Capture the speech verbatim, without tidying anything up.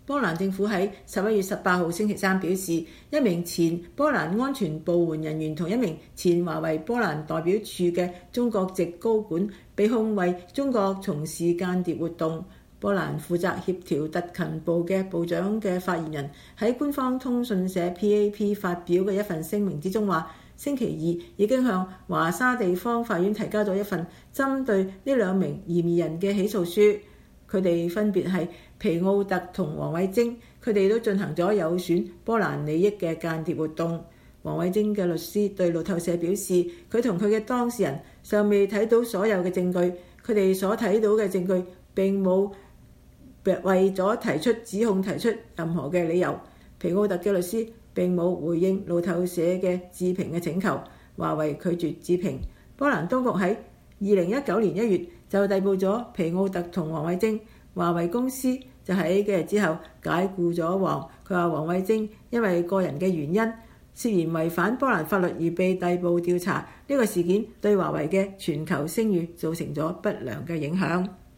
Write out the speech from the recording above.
波蘭政府喺十一月十八號星期三表示，一名前波蘭安全部門人員同一名前華為波蘭代表處嘅中國籍高管被控為中國從事間諜活動。波蘭負責協調特勤部嘅部長嘅發言人喺官方通訊社 P A P 發表嘅一份聲明之中話，星期二已經向華沙地方法院提交咗一份針對呢兩名嫌疑人嘅起訴書。佢哋分別係皮奧特同王偉晶，佢哋都進行咗有損波蘭利益嘅間諜活動。王偉晶嘅律師對路透社表示，佢同佢嘅當事人尚未睇到所有嘅證據，佢哋所睇到嘅證據並冇為咗提出指控提出任何嘅理由。皮奧特嘅律師並冇回應路透社嘅置評嘅請求，華為拒絕置評。波蘭當局喺二零一九年一月就逮捕咗皮奧特同王偉晶，華為公司就喺幾日之後解雇咗王。佢話王偉晶因為個人嘅原因涉嫌違反波蘭法律而被逮捕調查，呢個事件對華為嘅全球聲譽造成咗不良嘅影響。